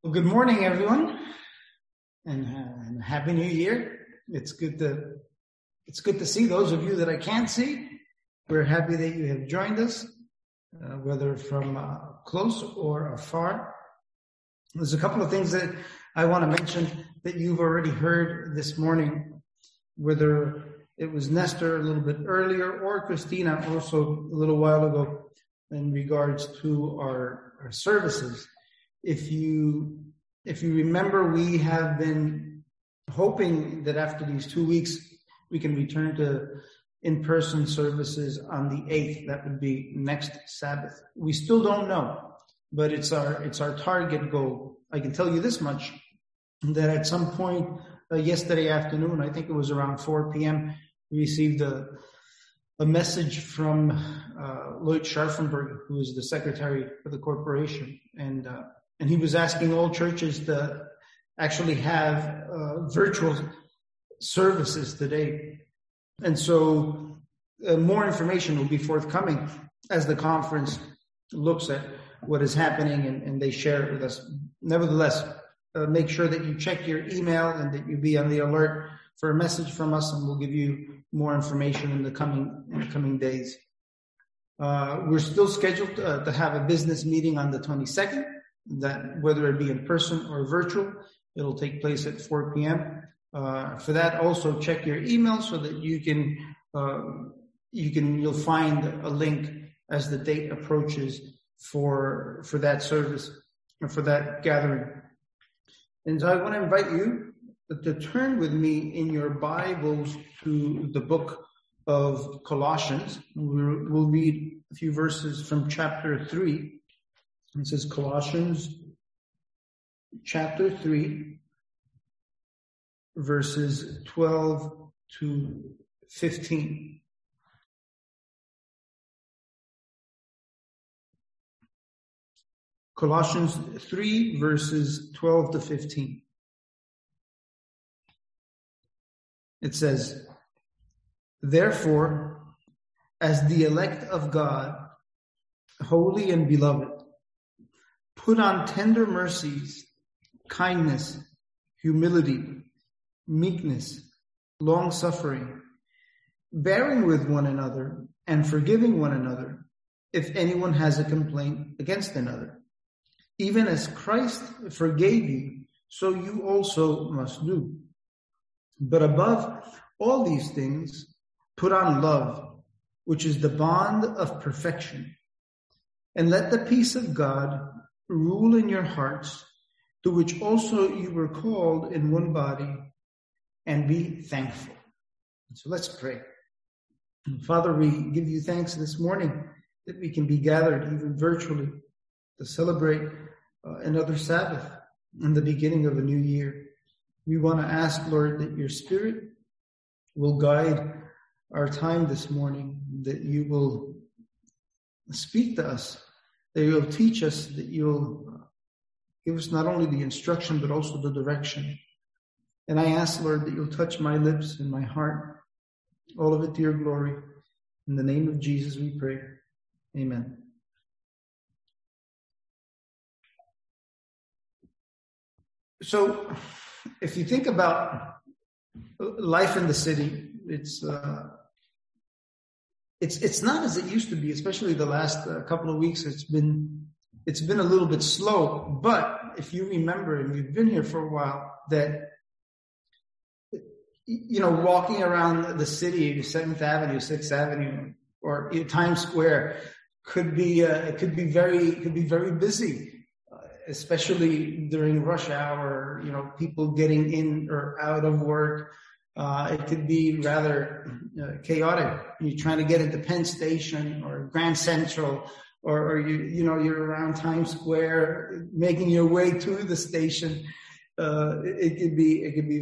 Well, good morning, everyone, and Happy New Year. It's good to see those of you that I can't see. We're happy that you have joined us, whether from close or afar. There's a couple of things that I want to mention that you've already heard this morning, whether it was Nestor a little bit earlier or Christina also a little while ago in regards to our services. If you remember, we have been hoping that after these 2 weeks, we can return to in-person services on the 8th. That would be next Sabbath. We still don't know, but it's our target goal. I can tell you this much, that at some point yesterday afternoon, I think it was around 4 p.m., we received a message from Lloyd Scharfenberg, who is the secretary for the corporation, and he was asking all churches to actually have virtual services today. And so more information will be forthcoming as the conference looks at what is happening and they share it with us. Nevertheless, make sure that you check your email and that you be on the alert for a message from us, and we'll give you more information in the coming days. We're still scheduled to have a business meeting on the 22nd. That whether it be in person or virtual, it'll take place at 4 p.m. For that, also check your email so that you'll find a link as the date approaches for that service or for that gathering. And so I want to invite you to turn with me in your Bibles to the book of Colossians. We'll read a few verses from chapter 3. It says Colossians chapter 3, verses 12 to 15. Colossians 3, verses 12 to 15. It says, "Therefore, as the elect of God, holy and beloved, put on tender mercies, kindness, humility, meekness, long-suffering, bearing with one another and forgiving one another, if anyone has a complaint against another. Even as Christ forgave you, so you also must do. But above all these things, put on love, which is the bond of perfection. And let the peace of God rule in your hearts, to which also you were called in one body, and be thankful." So let's pray. Father, we give you thanks this morning that we can be gathered even virtually to celebrate another Sabbath and the beginning of a new year. We want to ask, Lord, that your Spirit will guide our time this morning, that you will speak to us, that you'll teach us, that you'll give us not only the instruction, but also the direction. And I ask, Lord, that you'll touch my lips and my heart, all of it to your glory. In the name of Jesus we pray. Amen. So if you think about life in the city, it's not as it used to be, especially the last couple of weeks. It's been a little bit slow. But if you remember, and you've been here for a while, that walking around the city, 7th Avenue, 6th Avenue, or Times Square could be very busy, especially during rush hour. People getting in or out of work. It could be rather chaotic. You're trying to get into Penn Station or Grand Central, or you're around Times Square, making your way to the station. It could be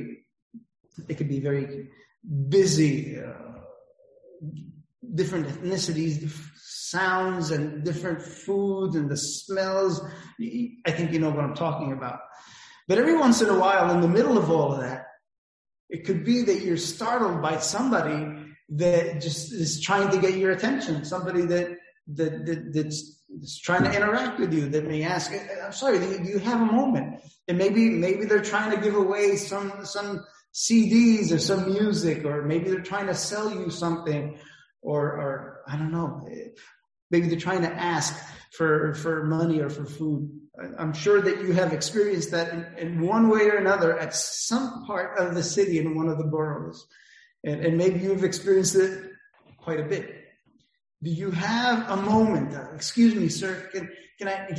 very busy. Different ethnicities, sounds, and different foods and the smells. I think you know what I'm talking about. But every once in a while, in the middle of all of that, it could be that you're startled by somebody that just is trying to get your attention, somebody that that's trying to interact with you, that may ask, I'm sorry, do you have a moment? And maybe they're trying to give away some CDs or some music, or maybe they're trying to sell you something, or I don't know, maybe they're trying to ask for money or for food. I'm sure that you have experienced that in one way or another at some part of the city in one of the boroughs. And maybe you've experienced it quite a bit. Do you have a moment? Excuse me, sir. Can I?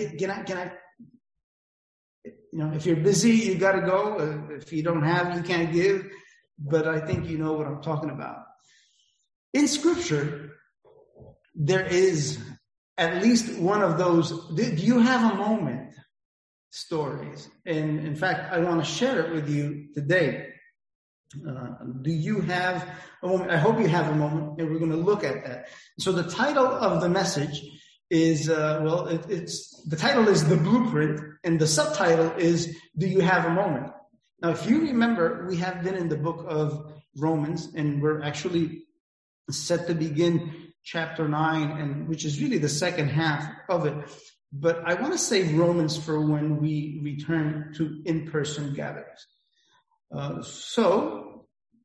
If you're busy, you got to go. If you don't have, you can't give. But I think you know what I'm talking about. In Scripture, there is at least one of those. Do you have a moment? Stories. And in fact, I want to share it with you today. Do you have a moment? I hope you have a moment, and we're going to look at that. So the title of the message is, the title is The Blueprint, and the subtitle is, Do You Have a Moment? Now, if you remember, we have been in the book of Romans, and we're actually set to begin chapter 9, and which is really the second half of it. But I want to save Romans for when we return to in-person gatherings. So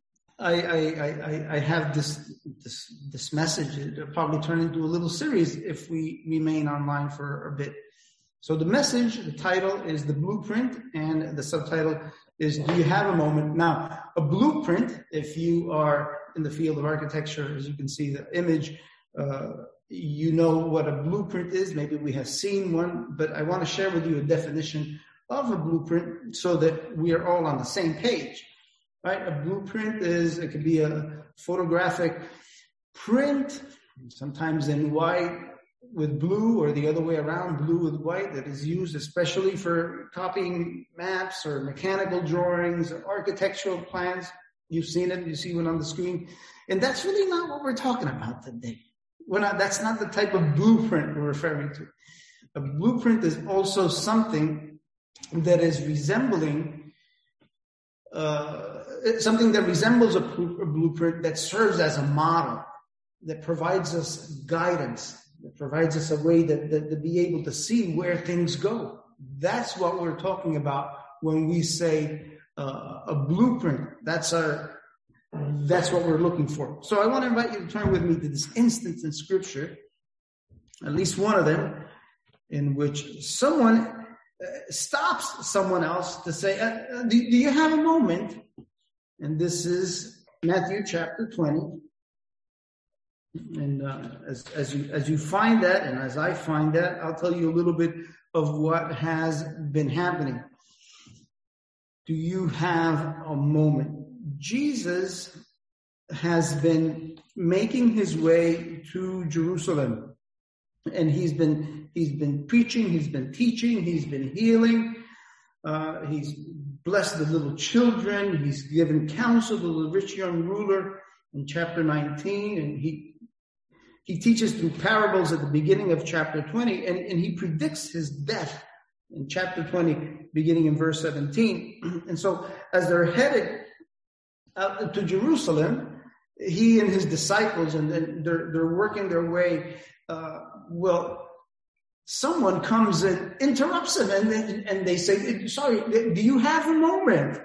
I have this message. It'll probably turn into a little series if we remain online for a bit. So the message, the title is The Blueprint, and the subtitle is Do You Have a Moment? Now, a blueprint, if you are in the field of architecture, as you can see the image, you know what a blueprint is. Maybe we have seen one, but I want to share with you a definition of a blueprint so that we are all on the same page, right? A blueprint it could be a photographic print, sometimes in white with blue, or the other way around, blue with white, that is used especially for copying maps or mechanical drawings or architectural plans. You've seen it, you see one on the screen. And that's really not what we're talking about today. That's not the type of blueprint we're referring to. A blueprint is also something that is resembling, something that resembles a blueprint that serves as a model, that provides us guidance, that provides us a way to be able to see where things go. That's what we're talking about when we say a blueprint. That's what we're looking for. So I want to invite you to turn with me to this instance in Scripture, at least one of them, in which someone stops someone else to say, do you have a moment? And this is Matthew chapter 20. And as you find that, and as I find that, I'll tell you a little bit of what has been happening. Do you have a moment? Jesus has been making his way to Jerusalem, and he's been preaching, he's been teaching, he's been healing, he's blessed the little children, he's given counsel to the rich young ruler in chapter 19, and he teaches through parables at the beginning of chapter 20, and he predicts his death in chapter 20, beginning in verse 17. And so as they're headed to Jerusalem, he and his disciples, and then they're working their way. Someone comes and interrupts them, and they say, "Sorry, do you have a moment?"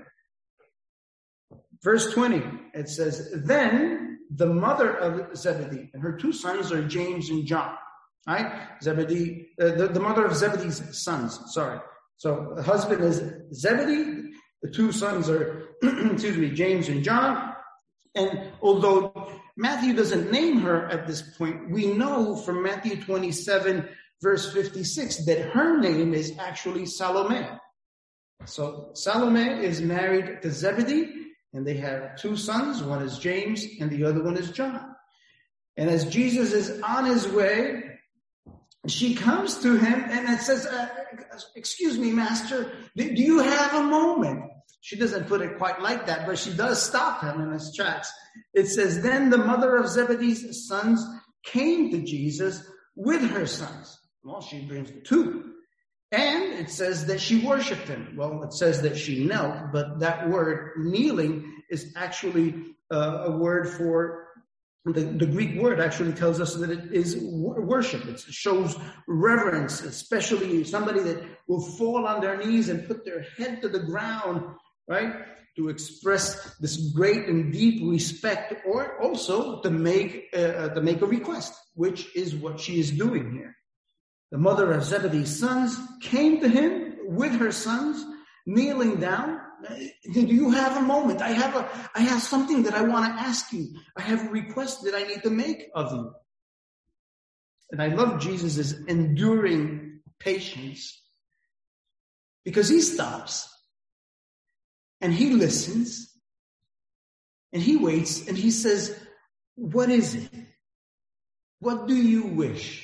Verse 20, it says, "Then the mother of Zebedee, and her two sons are James and John." Right? Zebedee, the mother of Zebedee's sons. Sorry. So the husband is Zebedee. The two sons are, James and John. And although Matthew doesn't name her at this point, we know from Matthew 27, verse 56, that her name is actually Salome. So Salome is married to Zebedee, and they have two sons. One is James, and the other one is John. And as Jesus is on his way, she comes to him and it says, "Excuse me, Master, do you have a moment?" She doesn't put it quite like that, but she does stop him in his tracks. It says, "Then the mother of Zebedee's sons came to Jesus with her sons." Well, she brings the two. And it says that she worshiped him. Well, it says that she knelt, but that word kneeling is actually a word for The Greek word actually tells us that it is worship. It shows reverence, especially somebody that will fall on their knees and put their head to the ground, right? To express this great and deep respect, or also to make a request, which is what she is doing here. The mother of Zebedee's sons came to him with her sons, kneeling down. Do you have a moment? I have something that I want to ask you. I have a request that I need to make of you. And I love Jesus' enduring patience, because he stops and he listens and he waits and he says, what is it? What do you wish?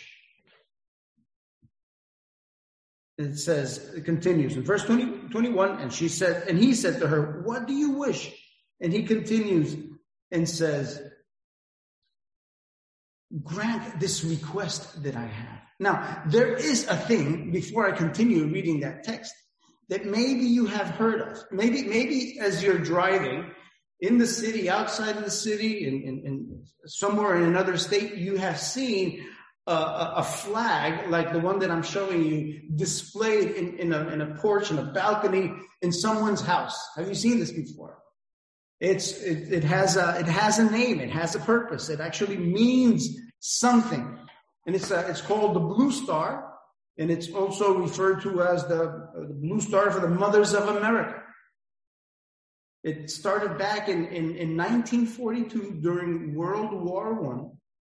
It continues in verse 21, and he said to her, what do you wish? And he continues and says, grant this request that I have. Now, there is a thing, before I continue reading that text, that maybe you have heard of. Maybe as you're driving in the city, outside of the city, in somewhere in another state, you have seen a flag like the one that I'm showing you displayed in a porch, in a balcony, in someone's house. Have you seen this before? It has a name. It has a purpose. It actually means something, and it's called the Blue Star, and it's also referred to as the Blue Star for the Mothers of America. It started back in 1942 during World War I.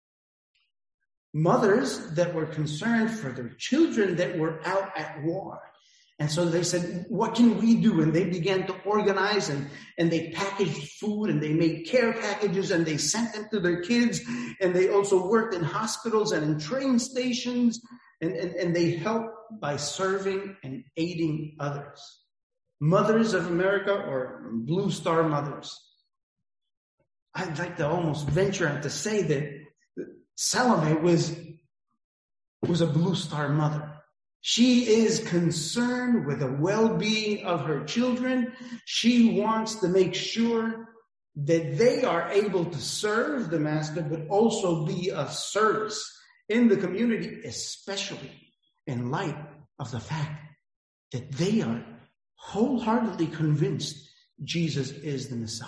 Mothers that were concerned for their children that were out at war. And so they said, what can we do? And they began to organize, and they packaged food, and they made care packages, and they sent them to their kids. And they also worked in hospitals and in train stations, and they helped by serving and aiding others. Mothers of America, or Blue Star mothers. I'd like to almost venture out to say that Salome was a Blue Star mother. She is concerned with the well-being of her children. She wants to make sure that they are able to serve the master, but also be of service in the community, especially in light of the fact that they are wholeheartedly convinced Jesus is the Messiah.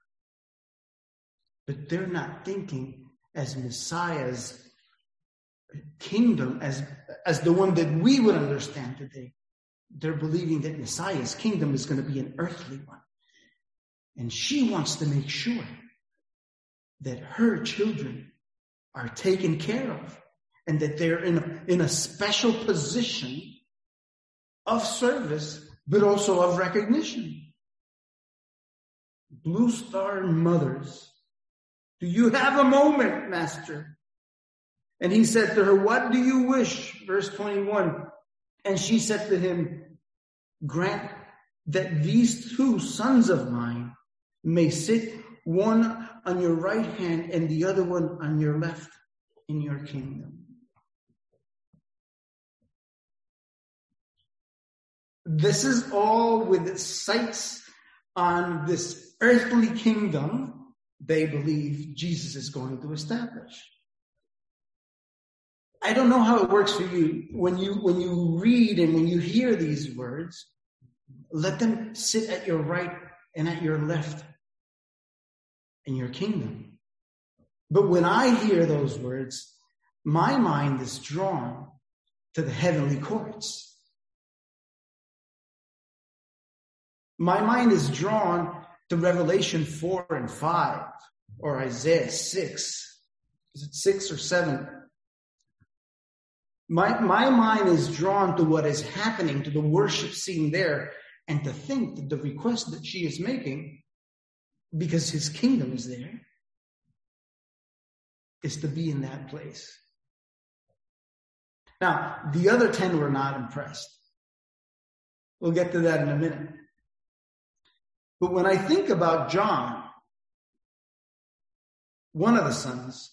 But they're not thinking as Messiah's kingdom, as the one that we would understand today. They're believing that Messiah's kingdom is going to be an earthly one. And she wants to make sure that her children are taken care of, and that they're in a special position of service, but also of recognition. Blue Star mothers, do you have a moment, Master? And he said to her, what do you wish? Verse 21. And she said to him, grant that these two sons of mine may sit, one on your right hand and the other one on your left, in your kingdom. This is all with sights on this earthly kingdom they believe Jesus is going to establish. I don't know how it works for you. When you read and when you hear these words, let them sit at your right and at your left in your kingdom. But when I hear those words, my mind is drawn to the heavenly courts. My mind is drawn to Revelation 4 and 5, or Isaiah 6. Is it 6 or 7? My mind is drawn to what is happening, to the worship scene there, and to think that the request that she is making, because his kingdom is there, is to be in that place. Now, the other 10 were not impressed. We'll get to that in a minute. But when I think about John, one of the sons,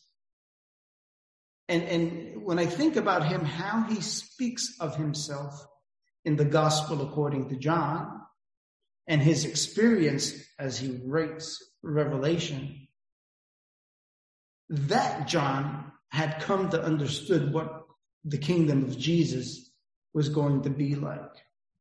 and when I think about him, how he speaks of himself in the gospel according to John, and his experience as he writes Revelation, that John had come to understood what the kingdom of Jesus was going to be like.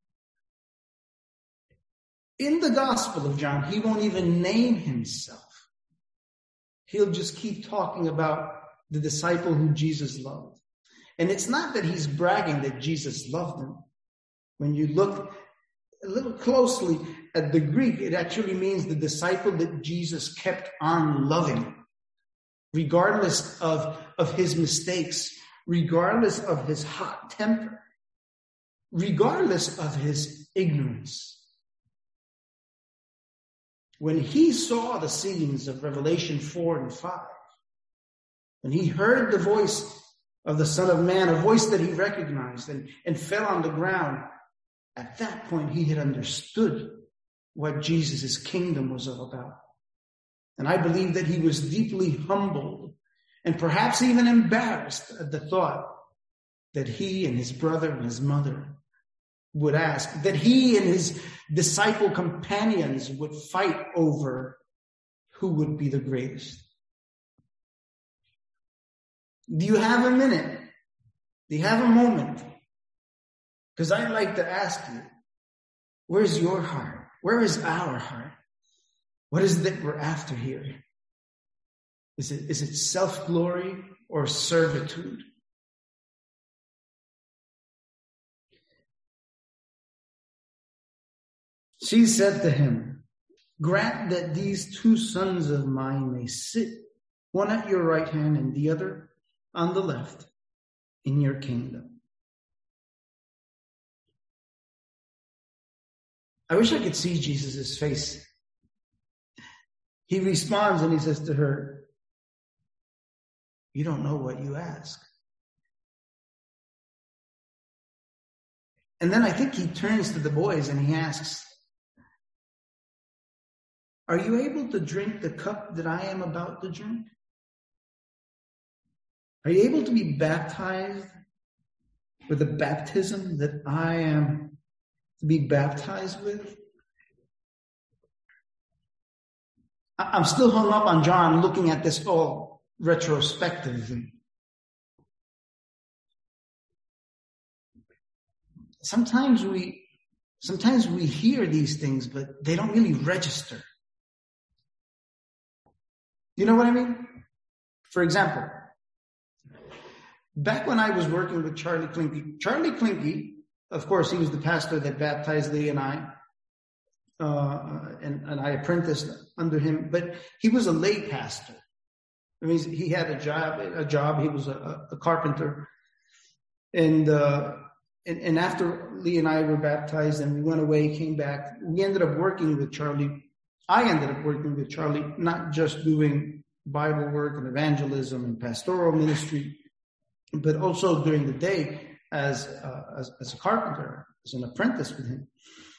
In the Gospel of John, he won't even name himself. He'll just keep talking about the disciple who Jesus loved. And it's not that he's bragging that Jesus loved him. When you look a little closely at the Greek, it actually means the disciple that Jesus kept on loving, regardless of his mistakes, regardless of his hot temper, regardless of his ignorance. When he saw the scenes of Revelation 4 and 5, when he heard the voice of the Son of Man, a voice that he recognized and fell on the ground, at that point he had understood what Jesus' kingdom was all about. And I believe that he was deeply humbled and perhaps even embarrassed at the thought that he and his brother and his mother would ask, that he and his disciple companions would fight over who would be the greatest. Do you have a minute? Do you have a moment? Because I'd like to ask you, where's your heart? Where is our heart? What is it that we're after here? Is it self-glory or servitude? She said to him, grant that these two sons of mine may sit, one at your right hand and the other on the left, in your kingdom. I wish I could see Jesus' face. He responds and he says to her, you don't know what you ask. And then I think he turns to the boys and he asks, are you able to drink the cup that I am about to drink? Are you able to be baptized with the baptism that I am to be baptized with? I'm still hung up on John looking at this all retrospectively. Sometimes we hear these things, but they don't really register. You know what I mean? For example, back when I was working with Charlie Klinke, of course, he was the pastor that baptized Lee and I, and I apprenticed under him, but he was a lay pastor. I mean, he had a job. He was a carpenter. And after Lee and I were baptized and we went away, came back, we ended up working with Charlie. I ended up working with Charlie, not just doing Bible work and evangelism and pastoral ministry, but also during the day as a carpenter, as an apprentice with him.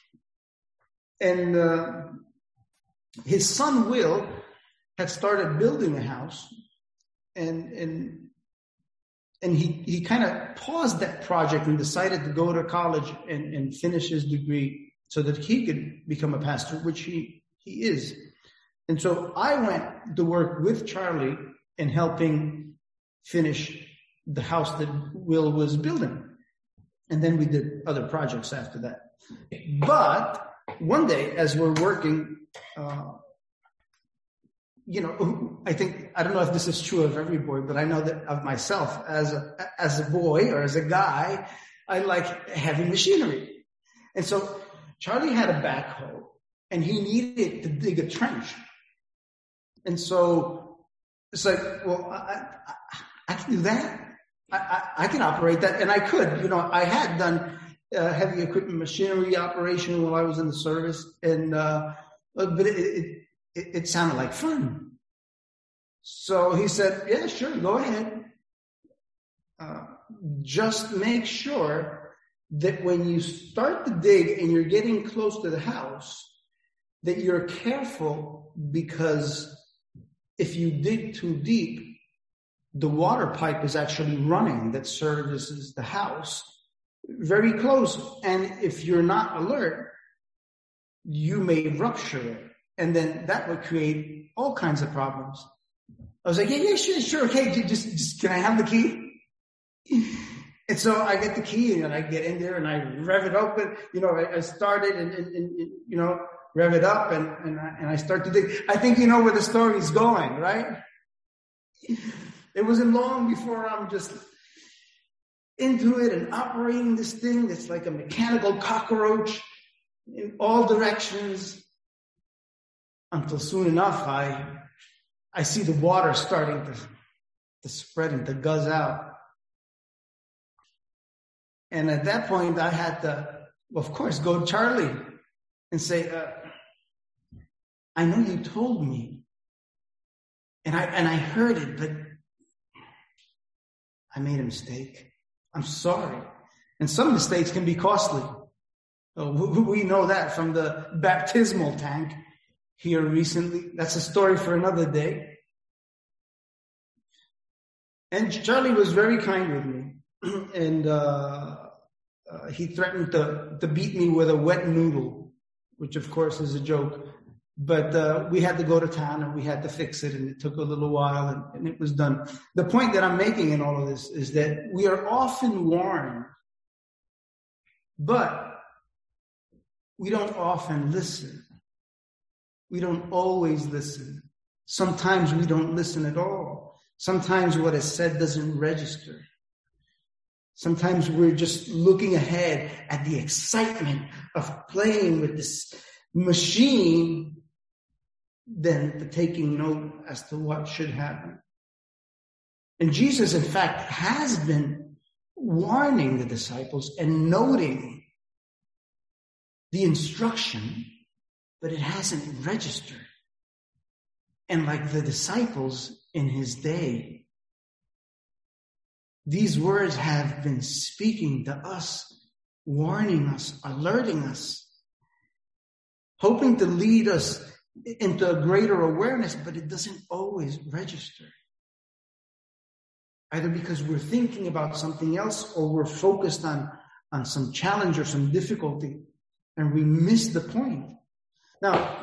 And his son Will had started building a house, and he kind of paused that project and decided to go to college and finish his degree so that he could become a pastor, which he is. And so I went to work with Charlie in helping finish the house that Will was building. And then we did other projects after that. But one day, as we're working, I don't know if this is true of every boy, but I know that of myself as a boy or as a guy, I like heavy machinery. And so Charlie had a backhoe and he needed to dig a trench. And so it's like, well, I can do that. I can operate that. And I could, I had done heavy equipment machinery operation while I was in the service. And, but it sounded like fun. So he said, yeah, sure, go ahead. Just make sure that when you start to dig and you're getting close to the house, that you're careful, because if you dig too deep, the water pipe is actually running that services the house very close. And if you're not alert, you may rupture it. And then that would create all kinds of problems. I was like, yeah, sure. Okay, just can I have the key? And so I get the key and I get in there and I rev it up and, I started and rev it up and I start to dig. I think you know where the story's going, right? It wasn't long before I'm just into it and operating this thing that's like a mechanical cockroach in all directions, until soon enough I see the water starting to spread and to guzz out. And at that point I had to, of course, go to Charlie and say, I know you told me and I heard it, but I made a mistake. I'm sorry. And some mistakes can be costly. We know that from the baptismal tank here recently. That's a story for another day. And Charlie was very kind with me. And he threatened to beat me with a wet noodle, which of course is a joke. But we had to go to town and we had to fix it, and it took a little while and it was done. The point that I'm making in all of this is that we are often warned, but we don't often listen. We don't always listen. Sometimes we don't listen at all. Sometimes what is said doesn't register. Sometimes we're just looking ahead at the excitement of playing with this machine than to taking note as to what should happen. And Jesus, in fact, has been warning the disciples and noting the instruction, but it hasn't registered. And like the disciples in his day, these words have been speaking to us, warning us, alerting us, hoping to lead us into a greater awareness, but it doesn't always register. Either because we're thinking about something else or we're focused on some challenge or some difficulty and we miss the point. Now,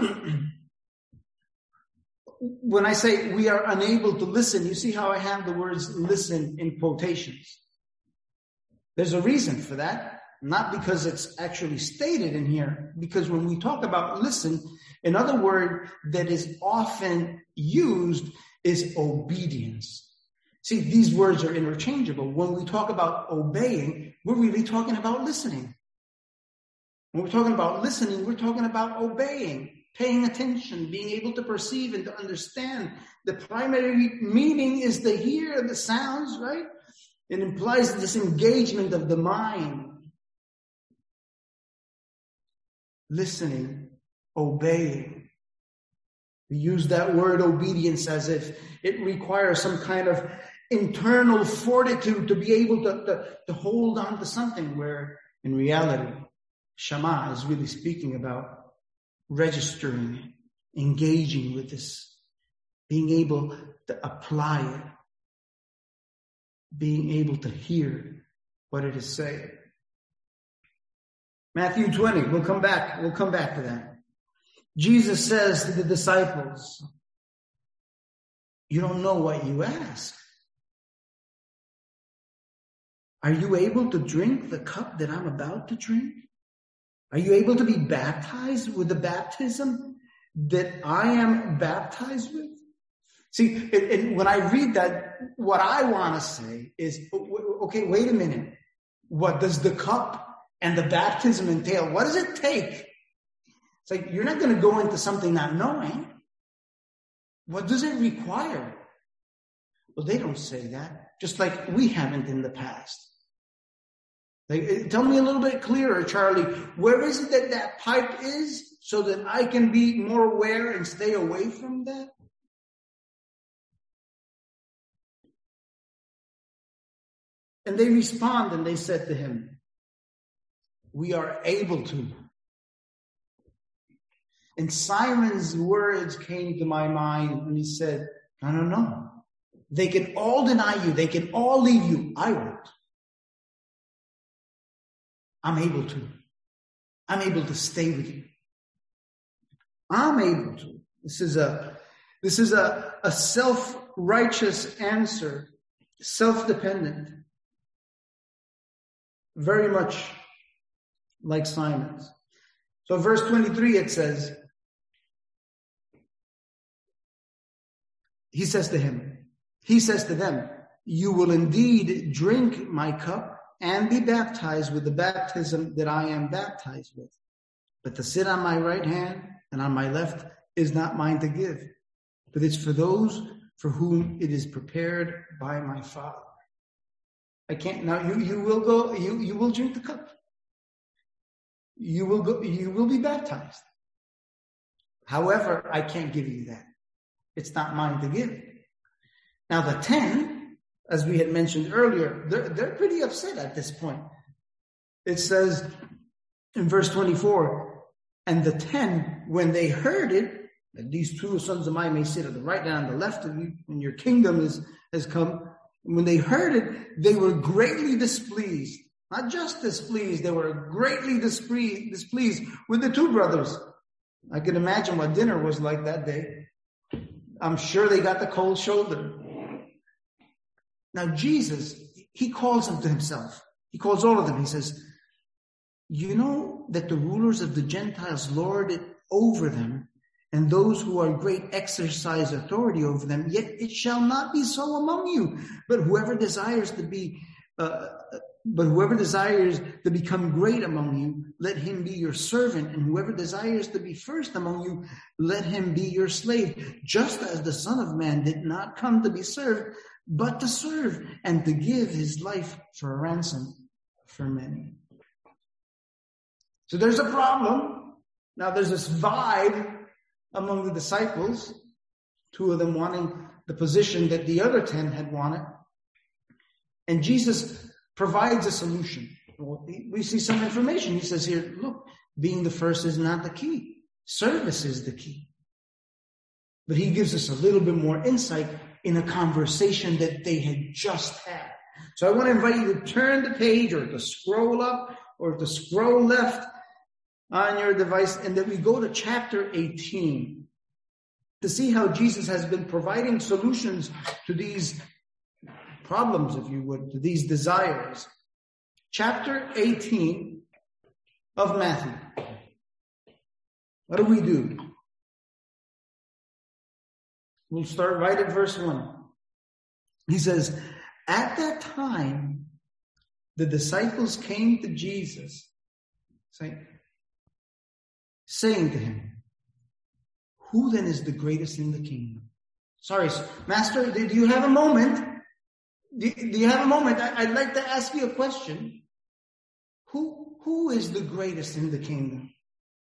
when I say we are unable to listen, you see how I have the words listen in quotations. There's a reason for that. Not because it's actually stated in here, because when we talk about listen, another word that is often used is obedience. See, these words are interchangeable. When we talk about obeying, we're really talking about listening. When we're talking about listening, we're talking about obeying, paying attention, being able to perceive and to understand. The primary meaning is to hear the sounds, right? It implies this engagement of the mind. Listening, obeying. We use that word obedience as if it requires some kind of internal fortitude to be able to hold on to something, where in reality, Shema is really speaking about registering, engaging with this, being able to apply it, being able to hear what it is saying. Matthew 20, we'll come back to that. Jesus says to the disciples, you don't know what you ask. Are you able to drink the cup that I'm about to drink? Are you able to be baptized with the baptism that I am baptized with? See, and when I read that, what I want to say is, okay, wait a minute. What does the cup and the baptism entail? What does it take? It's like, you're not going to go into something not knowing. What does it require? Well, they don't say that, just like we haven't in the past. Like, tell me a little bit clearer, Charlie. Where is it that pipe is so that I can be more aware and stay away from that? And they respond and they said to him, we are able to. And Simon's words came to my mind when he said, no. They can all deny you. They can all leave you. I won't. I'm able to. I'm able to stay with you. I'm able to. This is a self-righteous answer, self-dependent, very much like Simon's. So verse 23, it says, he says to them, you will indeed drink my cup and be baptized with the baptism that I am baptized with. But to sit on my right hand and on my left is not mine to give, but it's for those for whom it is prepared by my Father. I can't, now you will go, you will drink the cup. You will be baptized. However, I can't give you that. It's not mine to give. Now the 10, as we had mentioned earlier, they're pretty upset at this point. It says in verse 24, and the 10, when they heard it, that these two sons of mine may sit at the right and on the left of you when your kingdom has come. When they heard it, they were greatly displeased. Not just displeased, they were greatly displeased with the two brothers. I can imagine what dinner was like that day. I'm sure they got the cold shoulder. Now Jesus, he calls them to himself. He calls all of them. He says, you know that the rulers of the Gentiles lord it over them, and those who are great exercise authority over them, yet it shall not be so among you. But whoever desires to become great among you, let him be your servant. And whoever desires to be first among you, let him be your slave. Just as the Son of Man did not come to be served, but to serve and to give his life for a ransom for many. So there's a problem. Now there's this vibe among the disciples, two of them wanting the position that the other 10 had wanted. And Jesus provides a solution. We see some information. He says here, look, being the first is not the key. Service is the key. But he gives us a little bit more insight in a conversation that they had just had. So I want to invite you to turn the page or to scroll up or to scroll left on your device, and that we go to chapter 18 to see how Jesus has been providing solutions to these problems, if you would, to these desires. Chapter 18 of Matthew. What do? We'll start right at verse 1. He says, at that time, the disciples came to Jesus, saying to him, who then is the greatest in the kingdom? Sorry, Master, do you have a moment? Do you have a moment? I'd like to ask you a question. Who is the greatest in the kingdom?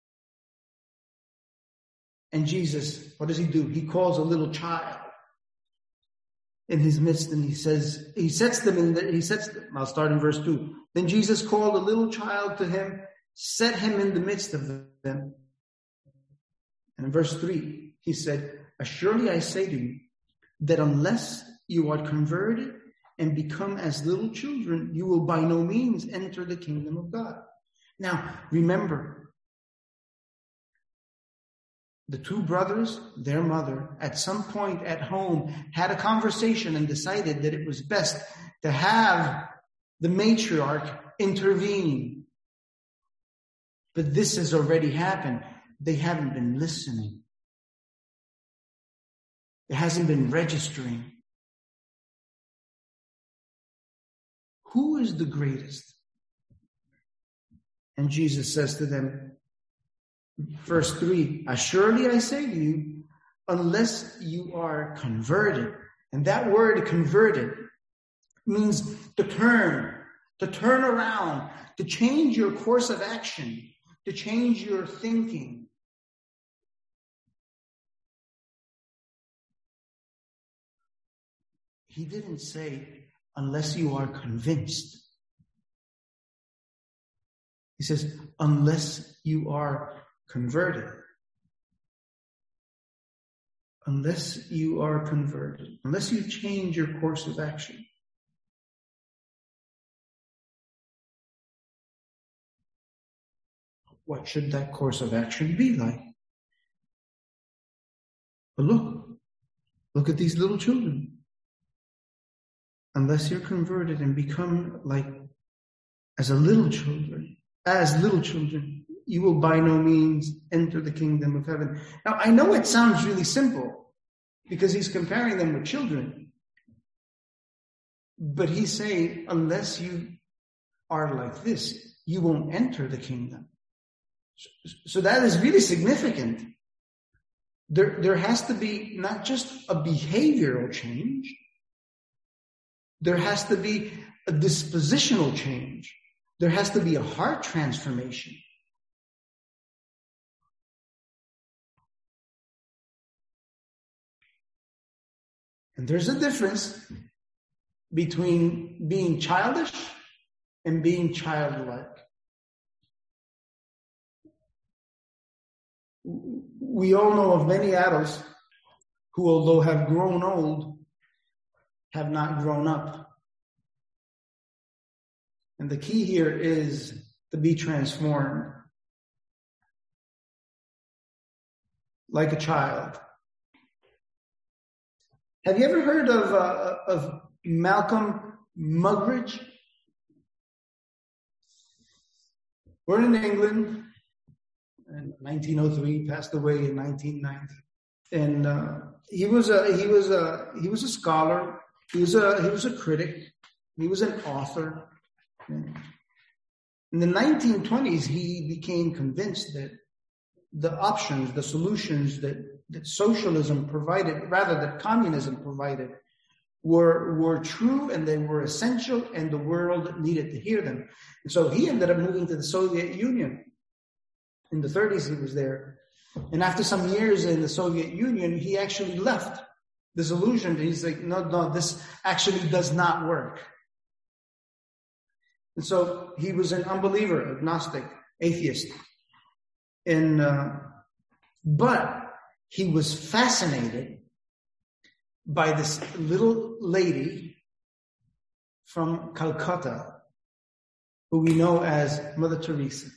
And Jesus, what does he do? He calls a little child in his midst, and I'll start in verse 2. Then Jesus called a little child to him, set him in the midst of them. And in verse 3, he said, assuredly I say to you, that unless you are converted and become as little children, you will by no means enter the kingdom of God. Now, remember, the two brothers, their mother, at some point at home, had a conversation and decided that it was best to have the matriarch intervene. But this has already happened. They haven't been listening. It hasn't been registering. Who is the greatest? And Jesus says to them, verse 3, assuredly I say to you, unless you are converted. And that word converted means to turn around, to change your course of action, to change your thinking. He didn't say, unless you are convinced. He says, unless you are converted. Unless you are converted. Unless you change your course of action. What should that course of action be like? But Look at these little children. Unless you're converted and become as little children, you will by no means enter the kingdom of heaven. Now, I know it sounds really simple because he's comparing them with children. But he's saying, unless you are like this, you won't enter the kingdom. So that is really significant. There has to be not just a behavioral change. There has to be a dispositional change. There has to be a heart transformation. And there's a difference between being childish and being childlike. We all know of many adults who, although have grown old, have not grown up. And the key here is to be transformed like a child. Have you ever heard of Malcolm Muggeridge? Born in England in 1903, passed away in 1990, and he was a scholar. He was a critic. He was an author. In the 1920s, he became convinced that the options, the solutions that socialism provided, rather that communism provided, were true and they were essential, and the world needed to hear them. And so he ended up moving to the Soviet Union. In the 30s, he was there. And after some years in the Soviet Union, he actually left, disillusioned. He's like, no, this actually does not work. And so he was an unbeliever, agnostic, atheist. And but he was fascinated by this little lady from Calcutta, who we know as Mother Teresa.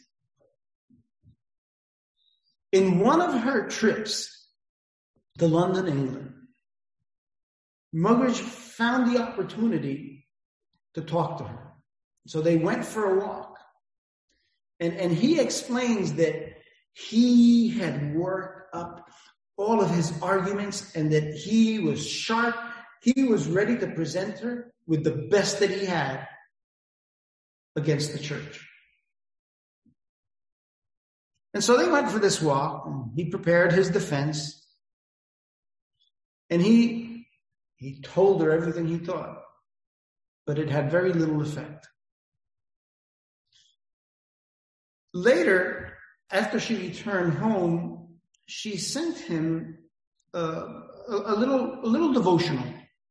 In one of her trips to London, England, Muggeridge found the opportunity to talk to her. So they went for a walk. And he explains that he had worked up all of his arguments and that he was sharp. He was ready to present her with the best that he had against the church. And so they went for this walk, and he prepared his defense, and he told her everything he thought, but it had very little effect. Later, after she returned home, she sent him a little devotional,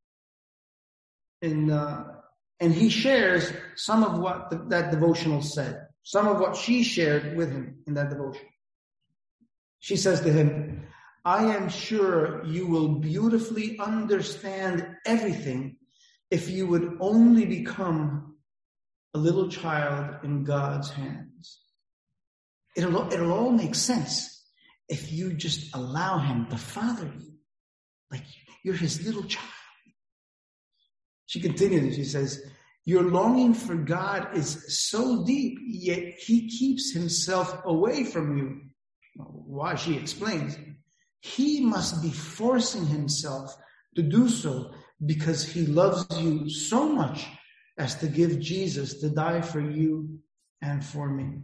and he shares some of what that devotional said. Some of what she shared with him in that devotion. She says to him, I am sure you will beautifully understand everything if you would only become a little child in God's hands. It'll all make sense if you just allow him to father you, like you're his little child. She continues and she says, your longing for God is so deep, yet he keeps himself away from you. Why? She explains. He must be forcing himself to do so because he loves you so much as to give Jesus to die for you and for me.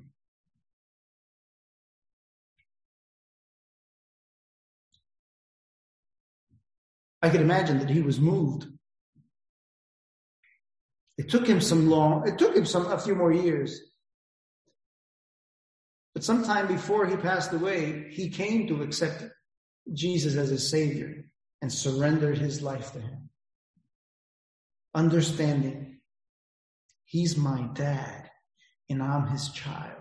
I can imagine that he was moved. It took him a few more years. But sometime before he passed away, he came to accept Jesus as his Savior and surrendered his life to him. Understanding, he's my dad and I'm his child.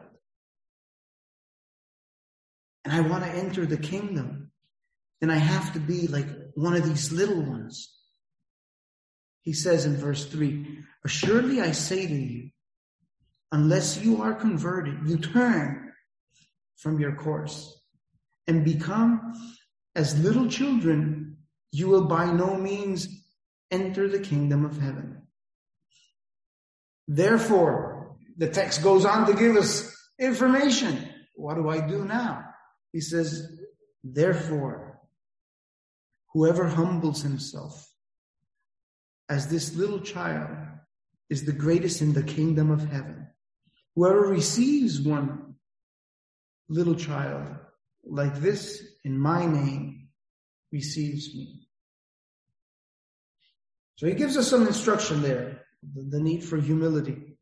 And I want to enter the kingdom. And I have to be like one of these little ones. He says in verse 3, assuredly I say to you, unless you are converted, you turn from your course and become as little children, you will by no means enter the kingdom of heaven. Therefore, the text goes on to give us information. What do I do now? He says, therefore, whoever humbles himself as this little child is the greatest in the kingdom of heaven. Whoever receives one little child like this in my name receives me. So he gives us some instruction there, the need for humility.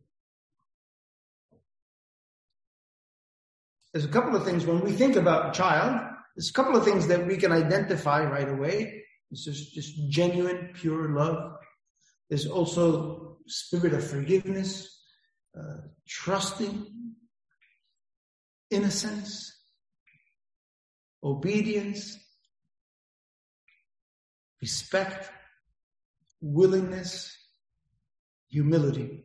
There's a couple of things when we think about a child, there's a couple of things that we can identify right away. It's just genuine, pure love. There's also spirit of forgiveness, trusting, innocence, obedience, respect, willingness, humility.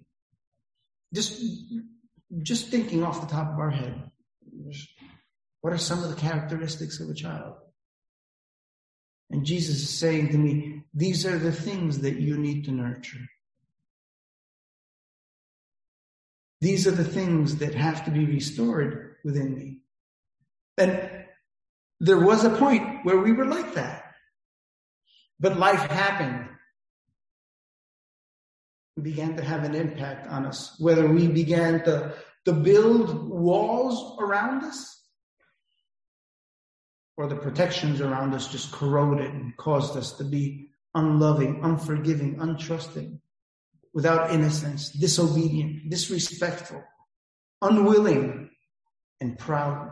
Just thinking off the top of our head, what are some of the characteristics of a child? And Jesus is saying to me, these are the things that you need to nurture. These are the things that have to be restored within me. And there was a point where we were like that. But life happened. It began to have an impact on us. Whether we began to build walls around us, or the protections around us just corroded and caused us to be unloving, unforgiving, untrusting, without innocence, disobedient, disrespectful, unwilling, and proud.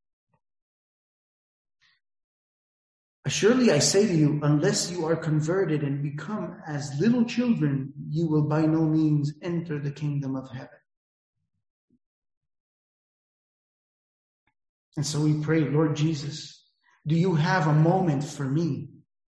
Surely I say to you, unless you are converted and become as little children, you will by no means enter the kingdom of heaven. And so we pray, Lord Jesus, do you have a moment for me?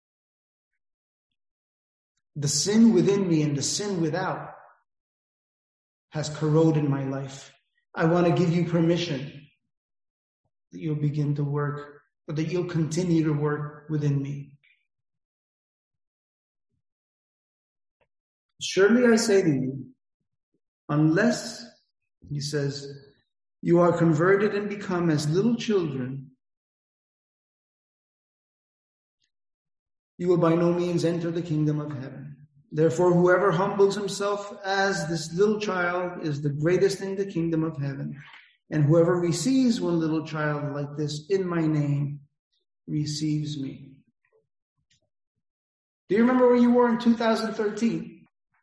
The sin within me and the sin without has corroded my life. I want to give you permission that you'll begin to work, but that you'll continue to work within me. Surely I say to you, unless, he says, you are converted and become as little children, you will by no means enter the kingdom of heaven. Therefore, whoever humbles himself as this little child is the greatest in the kingdom of heaven. And whoever receives one little child like this in my name receives me. Do you remember where you were in 2013?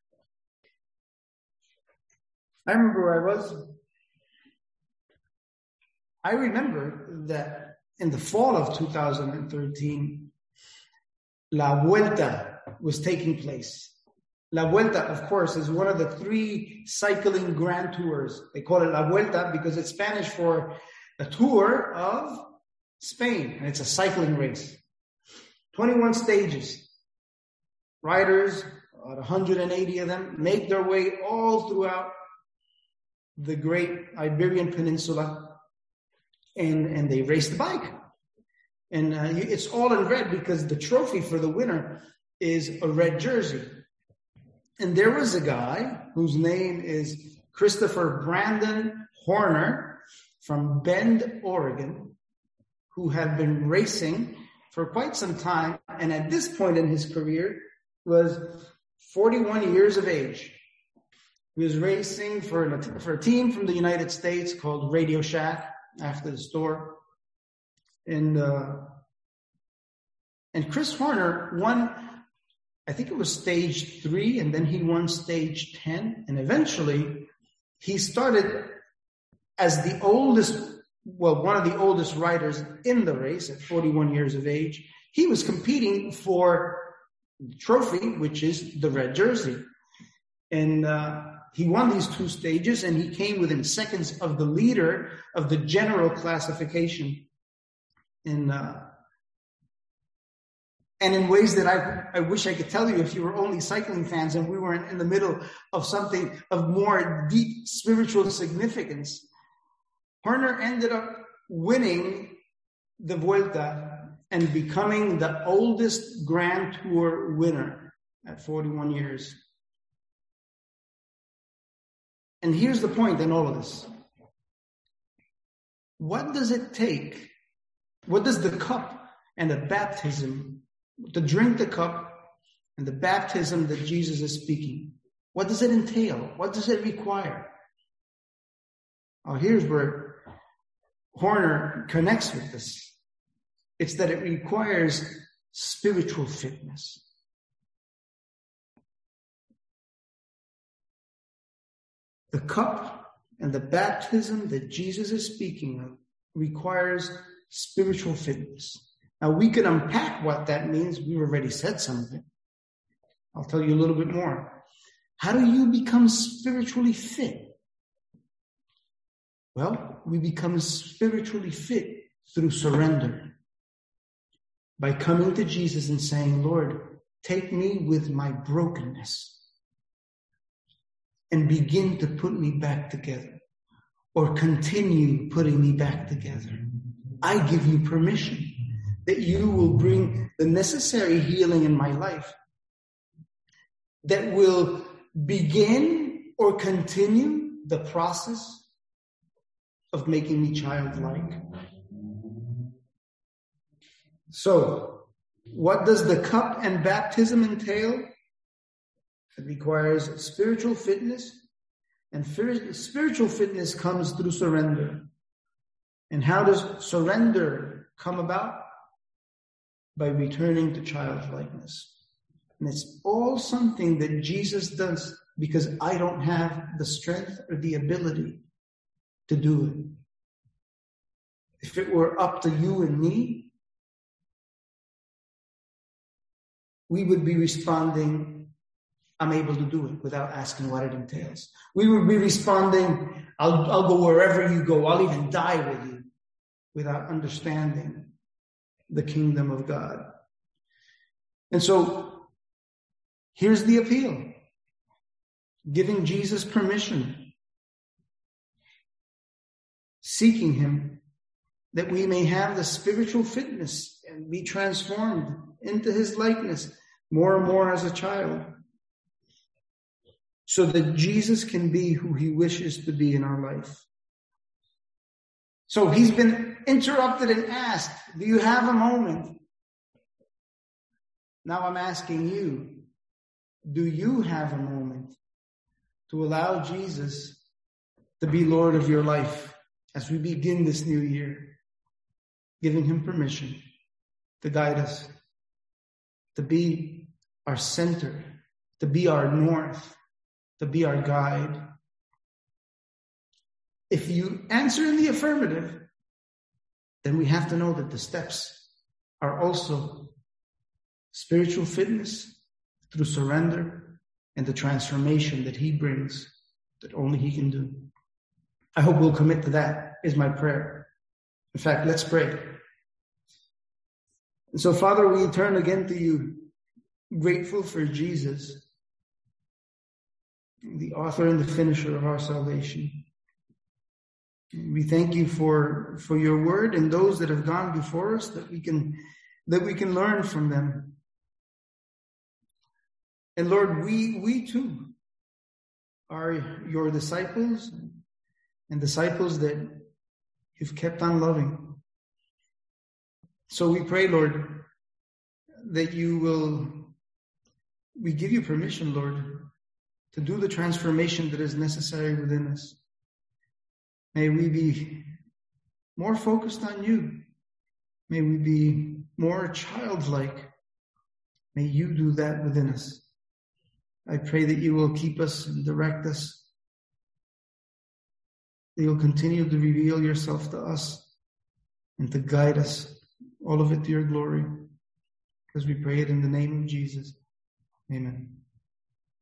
I remember where I was. I remember that in the fall of 2013, La Vuelta was taking place. La Vuelta, of course, is one of the 3 cycling grand tours. They call it La Vuelta because it's Spanish for a tour of Spain, and it's a cycling race. 21 stages. Riders, about 180 of them, make their way all throughout the great Iberian Peninsula, and they race the bike. And it's all in red because the trophy for the winner is a red jersey. And there was a guy whose name is Christopher Brandon Horner from Bend, Oregon, who had been racing for quite some time, and at this point in his career was 41 years of age. He was racing for a team from the United States called Radio Shack, after the store. And Chris Horner won, I think it was stage 3, and then he won stage 10. And eventually he started as the oldest, one of the oldest riders in the race at 41 years of age. He was competing for the trophy, which is the red jersey. And he won these 2 stages, and he came within seconds of the leader of the general classification. And in ways that I wish I could tell you if you were only cycling fans and we were in the middle of something of more deep spiritual significance. Horner ended up winning the Vuelta, and becoming the oldest Grand Tour winner at 41 years. And here's the point in all of this. What does it take? What does the cup and the baptism, to drink the cup and the baptism that Jesus is speaking, what does it entail? What does it require? Oh, here's where Horner connects with this. It's that it requires spiritual fitness. The cup and the baptism that Jesus is speaking of requires spiritual fitness. Now, we can unpack what that means. We've already said some of it. I'll tell you a little bit more. How do you become spiritually fit? Well, we become spiritually fit through surrender. By coming to Jesus and saying, Lord, take me with my brokenness and begin to put me back together, or continue putting me back together. I give you permission that you will bring the necessary healing in my life that will begin or continue the process of making me childlike. So, what does the cup and baptism entail? It requires spiritual fitness, and spiritual fitness comes through surrender. And how does surrender come about? By returning to childlikeness. And it's all something that Jesus does because I don't have the strength or the ability to do it. If it were up to you and me, we would be responding, I'm able to do it, without asking what it entails. We would be responding, I'll go wherever you go. I'll even die with you, without understanding the kingdom of God. And so here's the appeal. Giving Jesus permission. Seeking him that we may have the spiritual fitness and be transformed into his likeness more and more as a child, so that Jesus can be who he wishes to be in our life. So he's been interrupted and asked, do you have a moment? Now I'm asking you, do you have a moment to allow Jesus to be Lord of your life as we begin this new year, giving him permission to guide us, to be our center, to be our north, to be our guide? If you answer in the affirmative, then we have to know that the steps are also spiritual fitness through surrender and the transformation that he brings that only he can do. I hope we'll commit to that, is my prayer. In fact, let's pray. And so, Father, we turn again to you, grateful for Jesus, the author and the finisher of our salvation. We thank you for your word and those that have gone before us, that we can learn from them. And Lord, we too are your disciples and disciples that you've kept on loving. So we pray, Lord, that we give you permission, Lord, to do the transformation that is necessary within us. May we be more focused on you. May we be more childlike. May you do that within us. I pray that you will keep us and direct us. That you'll continue to reveal yourself to us and to guide us, all of it to your glory. Because we pray it in the name of Jesus. Amen.